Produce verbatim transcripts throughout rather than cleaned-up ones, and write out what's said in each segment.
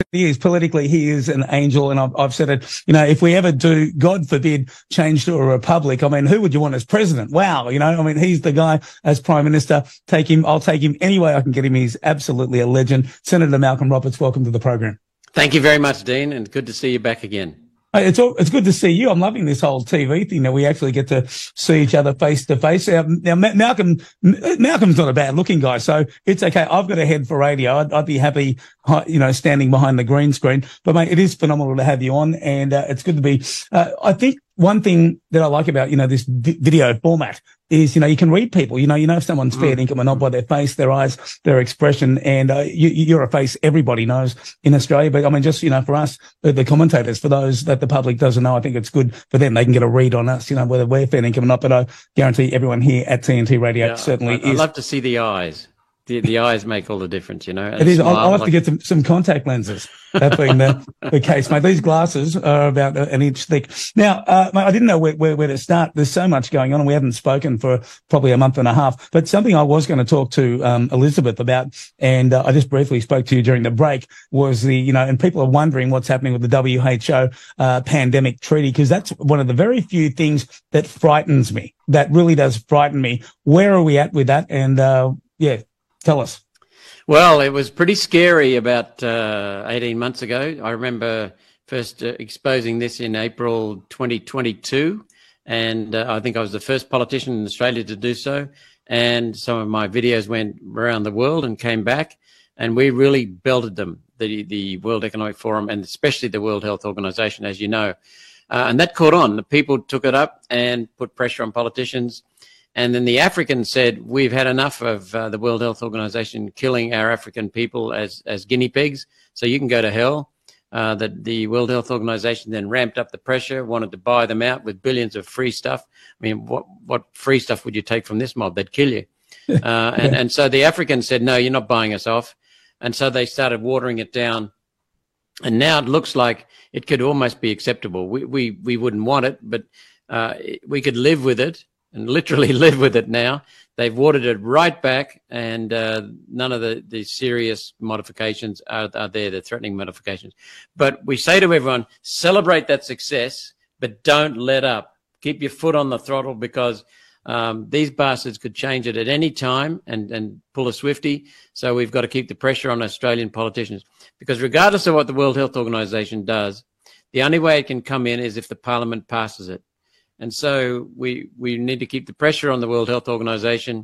He is politically, he is an angel. And I've, I've said it, you know, if we ever do, God forbid, change to a republic, I mean, who would you want as president? Wow. You know, I mean, he's the guy as prime minister. Take him. I'll take him any way I can get him. He's absolutely a legend. Senator Malcolm Roberts, welcome to the program. Thank you very much, Dean, and good to see you back again. It's all, it's good to see you. I'm loving this whole T V thing that we actually get to see each other face to face. Now, Malcolm, Malcolm's not a bad looking guy, so it's okay. I've got a head for radio. I'd, I'd be happy, you know, standing behind the green screen. But mate, it is phenomenal to have you on, and uh, it's good to be. Uh, I think one thing that I like about, you know, this vi- video format is, you know, you can read people. You know, you know if someone's fair income or not by their face, their eyes, their expression, and uh, you, you're a face everybody knows in Australia. But I mean, just, you know, for us, the, the commentators, for those that the public doesn't know, I think it's good for them. They can get a read on us, you know, whether we're fair income or not. But I guarantee everyone here at T N T Radio yeah, certainly I, is. I'd love to see the eyes. The, the eyes make all the difference, you know. It is. I'll, I'll have like... to get some, some contact lenses. That being the, the case, mate. These glasses are about an inch thick. Now, uh, mate, I didn't know where, where, where to start. There's so much going on, and we haven't spoken for probably a month and a half. But something I was going to talk to um, Elizabeth about, and uh, I just briefly spoke to you during the break, was the, you know, and people are wondering what's happening with the W H O uh, pandemic treaty, because that's one of the very few things that frightens me. That really does frighten me. Where are we at with that? And uh, yeah, tell us. Well, it was pretty scary about uh, eighteen months ago. I remember first uh, exposing this in April twenty twenty-two, and uh, I think I was the first politician in Australia to do so. And some of my videos went around the world and came back, and we really belted them, the, the World Economic Forum and especially the World Health Organization, as you know. Uh, and that caught on. The people took it up and put pressure on politicians. And then the Africans said, we've had enough of uh, the World Health Organization killing our African people as, as guinea pigs, so you can go to hell. Uh, that the World Health Organization then ramped up the pressure, wanted to buy them out with billions of free stuff. I mean, what, what free stuff would you take from this mob? They'd kill you. Uh, and, and so the Africans said, no, you're not buying us off. And so they started watering it down. And now it looks like it could almost be acceptable. We, we, we wouldn't want it, but uh, we could live with it. And literally live with it now. They've watered it right back, and uh, none of the, the serious modifications are, are there, the threatening modifications. But we say to everyone, celebrate that success, but don't let up. Keep your foot on the throttle, because um, these bastards could change it at any time and, and pull a Swiftie. So we've got to keep the pressure on Australian politicians, because regardless of what the World Health Organization does, the only way it can come in is if the Parliament passes it. And so we we need to keep the pressure on the World Health Organization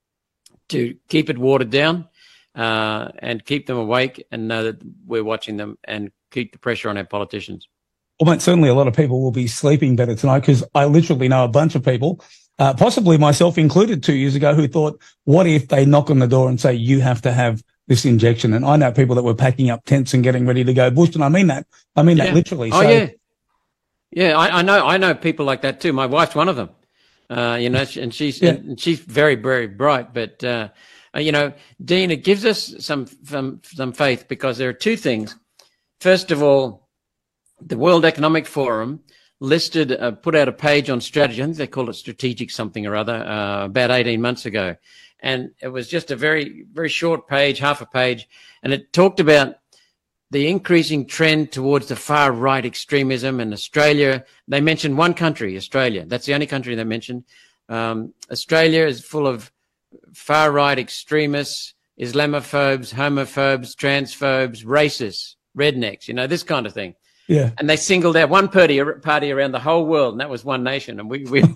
to keep it watered down uh, and keep them awake and know that we're watching them, and keep the pressure on our politicians. Well, mate, certainly a lot of people will be sleeping better tonight, because I literally know a bunch of people, uh, possibly myself included two years ago, who thought, what if they knock on the door and say, you have to have this injection? And I know people that were packing up tents and getting ready to go bush, and I mean that. I mean yeah. that literally. Oh, so, yeah. Yeah, I, I know. I know people like that too. My wife's one of them. Uh, you know, and she's yeah. and she's very, very bright. But uh, you know, Dean, it gives us some some some faith, because there are two things. First of all, the World Economic Forum listed, uh, put out a page on strategy. I think they called it strategic something or other, uh, about eighteen months ago, and it was just a very, very short page, half a page, and it talked about the increasing trend towards the far right extremism in Australia. They mentioned one country, Australia. That's the only country they mentioned. Um, Australia is full of far right extremists, Islamophobes, homophobes, transphobes, racists, rednecks, you know, this kind of thing. Yeah. And they singled out one party, party around the whole world, and that was One Nation. And we, we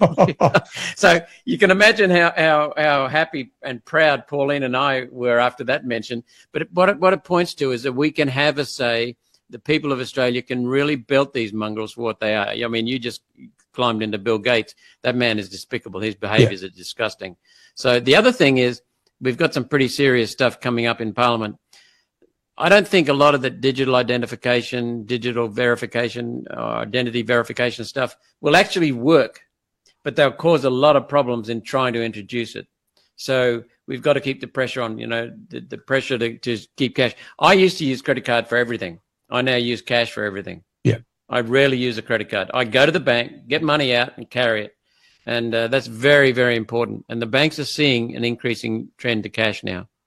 so you can imagine how, how, how happy and proud Pauline and I were after that mention. But it, what, it, what it points to is that we can have a say. The people of Australia can really belt these mongrels for what they are. I mean, you just climbed into Bill Gates. That man is despicable. His behaviors yeah. are disgusting. So the other thing is, we've got some pretty serious stuff coming up in Parliament. I don't think a lot of the digital identification, digital verification, uh, identity verification stuff will actually work, but they'll cause a lot of problems in trying to introduce it. So we've got to keep the pressure on, you know, the, the pressure to, to keep cash. I used to use credit card for everything. I now use cash for everything. Yeah. I rarely use a credit card. I go to the bank, get money out and carry it. And uh, that's very, very important. And the banks are seeing an increasing trend to cash now.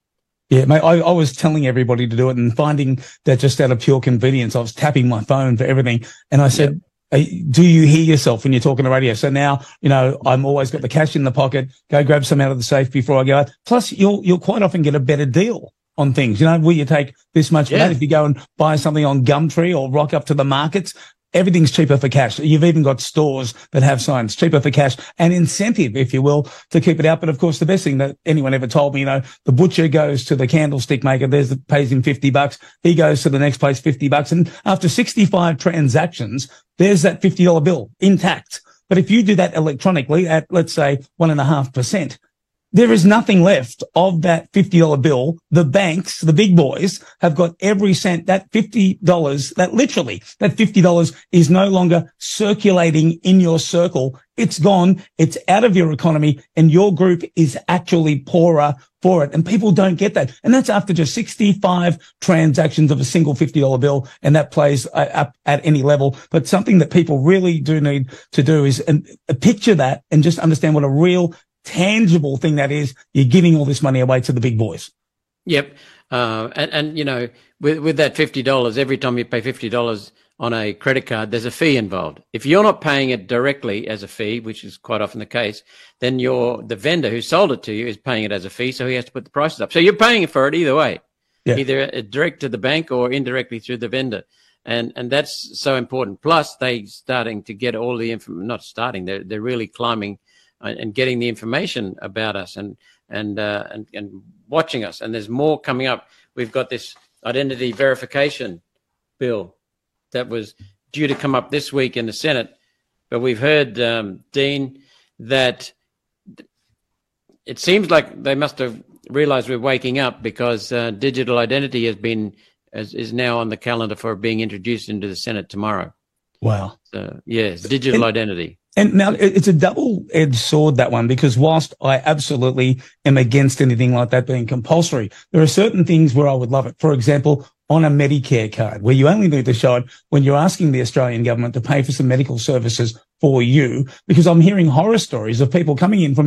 Yeah, mate, I, I was telling everybody to do it and finding that just out of pure convenience, I was tapping my phone for everything. And I said, yep. Do you hear yourself when you're talking to radio? So now, you know, I'm always got the cash in the pocket, go grab some out of the safe before I go out. Plus, you'll, you'll quite often get a better deal on things. You know, will you take this much for yeah. that? If you go and buy something on Gumtree or rock up to the markets, everything's cheaper for cash. You've even got stores that have signs, cheaper for cash, and incentive, if you will, to keep it out. But of course, the best thing that anyone ever told me, you know, the butcher goes to the candlestick maker, there's the, pays him fifty bucks. He goes to the next place, fifty bucks. And after sixty-five transactions, there's that fifty dollar bill intact. But if you do that electronically at, let's say, one and a half percent, there is nothing left of that fifty dollar bill. The banks, the big boys, have got every cent. That fifty dollars, that literally, that fifty dollars is no longer circulating in your circle. It's gone. It's out of your economy, and your group is actually poorer for it. And people don't get that. And that's after just sixty-five transactions of a single fifty dollar bill. And that plays uh, up at any level. But something that people really do need to do is and, uh, picture that and just understand what a real tangible thing that is. You're giving all this money away to the big boys. Yep. Uh, and, and, you know, with, with that fifty dollars, every time you pay fifty dollars on a credit card, there's a fee involved. If you're not paying it directly as a fee, which is quite often the case, then you're, the vendor who sold it to you is paying it as a fee, so he has to put the prices up. So you're paying for it either way, yeah. either direct to the bank or indirectly through the vendor. And and that's so important. Plus, they starting to get all the information, not starting, they're, they're really climbing and getting the information about us and and, uh, and and watching us. And there's more coming up. We've got this identity verification bill that was due to come up this week in the Senate, but we've heard, um, Dean, that it seems like they must have realized we're waking up because uh, digital identity has been is, is now on the calendar for being introduced into the Senate tomorrow. Wow. So, yes, digital and, identity. And now it's a double-edged sword, that one, because whilst I absolutely am against anything like that being compulsory, there are certain things where I would love it. For example, on a Medicare card, where you only need to show it when you're asking the Australian government to pay for some medical services for you, because I'm hearing horror stories of people coming in from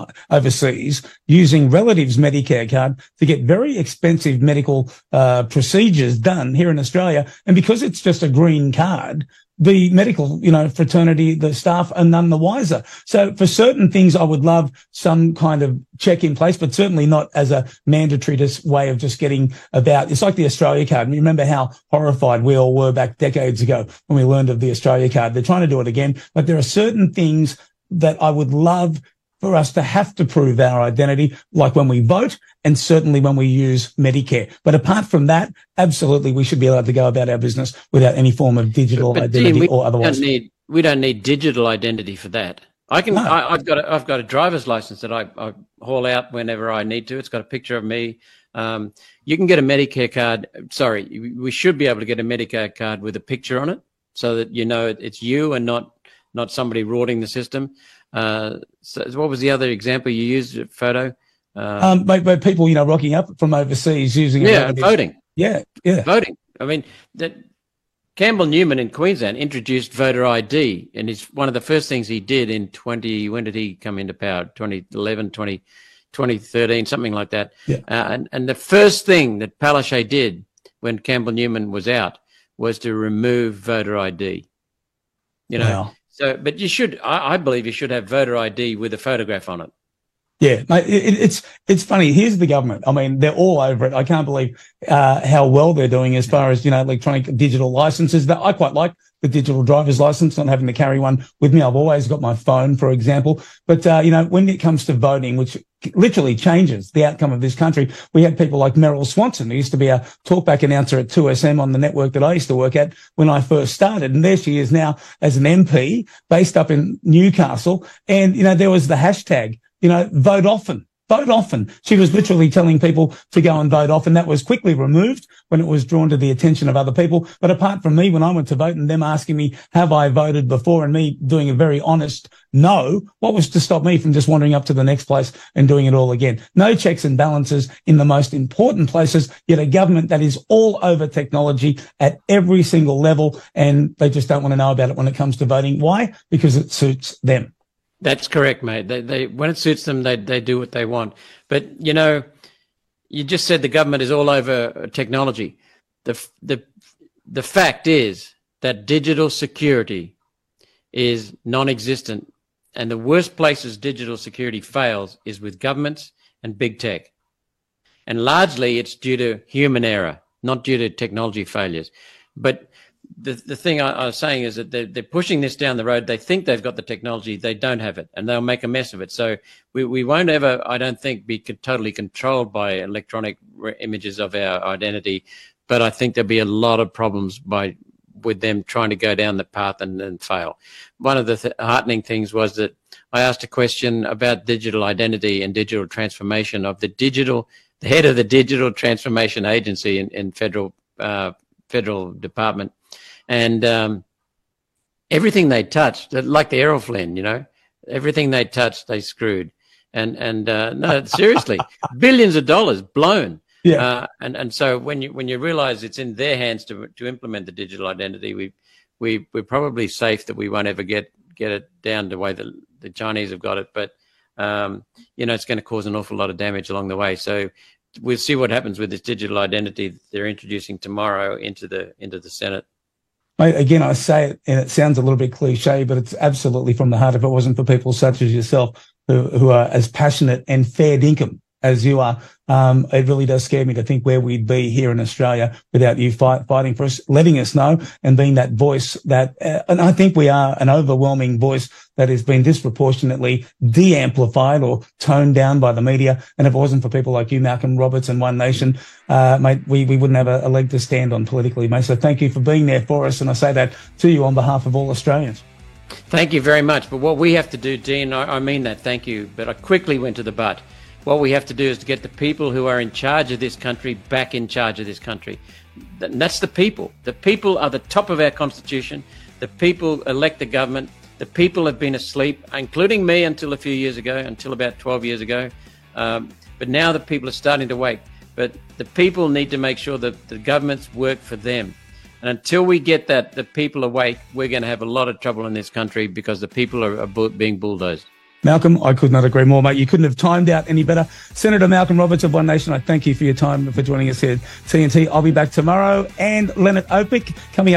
overseas using relatives' Medicare card to get very expensive medical uh, procedures done here in Australia. And because it's just a green card, the medical, you know, fraternity, the staff are none the wiser. So for certain things, I would love some kind of check in place, but certainly not as a mandatory just way of just getting about. It's like the Australia card. And you remember how horrified we all were back decades ago when we learned of the Australia card. They're trying to do it again, but there are certain things that I would love for us to have to prove our identity, like when we vote and certainly when we use Medicare. But apart from that, absolutely, we should be allowed to go about our business without any form of digital but, but identity Dean, or otherwise. Don't need, we don't need digital identity for that. I can. No. I, I've got. A, I've got a driver's license that I, I haul out whenever I need to. It's got a picture of me. Um, you can get a Medicare card. Sorry, we should be able to get a Medicare card with a picture on it, so that you know it's you and not not somebody rorting the system. Uh, so what was the other example you used? A photo? Uh, um, by, by people, you know, rocking up from overseas using yeah, voting. Yeah, yeah, voting. I mean, that Campbell Newman in Queensland introduced voter I D, and it's one of the first things he did in twenty. When did he come into power? twenty eleven, twenty, twenty thirteen, something like that. Yeah. Uh, and and the first thing that Palaszczuk did when Campbell Newman was out was to remove voter I D. You know. Wow. So, but you should, I, I believe you should have voter I D with a photograph on it. Yeah, mate, it, it's it's funny. Here's the government. I mean, they're all over it. I can't believe uh, how well they're doing as far as, you know, electronic digital licenses. That I quite like the digital driver's license, not having to carry one with me. I've always got my phone, for example. But, uh, you know, when it comes to voting, which literally changes the outcome of this country, we had people like Meryl Swanson, who used to be a talkback announcer at two S M on the network that I used to work at when I first started. And there she is now as an M P based up in Newcastle. And, you know, there was the hashtag, you know, vote often. Vote often. She was literally telling people to go and vote often. That was quickly removed when it was drawn to the attention of other people. But apart from me, when I went to vote and them asking me, have I voted before, and me doing a very honest no, what was to stop me from just wandering up to the next place and doing it all again? No checks and balances in the most important places, yet a government that is all over technology at every single level, and they just don't want to know about it when it comes to voting. Why? Because it suits them. That's correct, mate. They, they, when it suits them, they, they do what they want. But, you know, You just said the government is all over technology. The, the, the fact is that digital security is non-existent. And the worst places digital security fails is with governments and big tech. And largely it's due to human error, not due to technology failures. But the, the thing I, I was saying is that they're, they're pushing this down the road. They think they've got the technology. They don't have it, and they'll make a mess of it. So we, we won't ever, I don't think, be totally controlled by electronic images of our identity. But I think there'll be a lot of problems by with them trying to go down the path and, and fail. One of the th- heartening things was that I asked a question about digital identity and digital transformation of the digital, the head of the Digital Transformation Agency in, in federal uh, federal department, and um, everything they touched, like the Errol Flynn, you know, everything they touched, they screwed. And and uh, no, seriously, billions of dollars blown. Yeah. Uh, and and so when you when you realise it's in their hands to to implement the digital identity, we we we're probably safe that we won't ever get get it down the way that the Chinese have got it. But um, you know, it's going to cause an awful lot of damage along the way. So we'll see what happens with this digital identity that they're introducing tomorrow into the into the Senate. Again, I say it, and it sounds a little bit cliche, but it's absolutely from the heart. If it wasn't for people such as yourself who, who are as passionate and fair dinkum as you are, um, it really does scare me to think where we'd be here in Australia without you fight, fighting for us, letting us know, and being that voice that, uh, and I think we are an overwhelming voice that has been disproportionately de-amplified or toned down by the media. And if it wasn't for people like you, Malcolm Roberts and One Nation, uh, mate, we, we wouldn't have a, a leg to stand on politically, mate. So thank you for being there for us. And I say that to you on behalf of all Australians. Thank you very much. But what we have to do, Dean, I, I mean that, thank you, but I quickly went to the but. What we have to do is to get the people who are in charge of this country back in charge of this country. And that's the people. The people are the top of our constitution. The people elect the government. The people have been asleep, including me until a few years ago, until about twelve years ago. Um, but now the people are starting to wake. But the people need to make sure that the governments work for them. And until we get that, the people awake, we're going to have a lot of trouble in this country because the people are, are bu- being bulldozed. Malcolm, I could not agree more, mate. You couldn't have timed out any better. Senator Malcolm Roberts of One Nation, I thank you for your time, for joining us here at T N T. I'll be back tomorrow. And Leonard Opik coming up.